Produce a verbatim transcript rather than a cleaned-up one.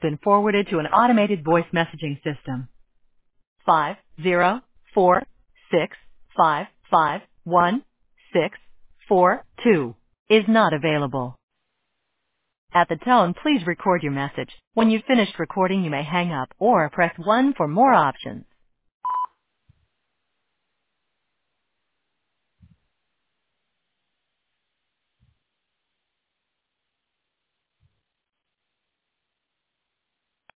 been forwarded to an automated voice messaging system. Five zero four six five five one six four two is not available. At the tone, please record your message. When you've finished recording, you may hang up or press one for more options.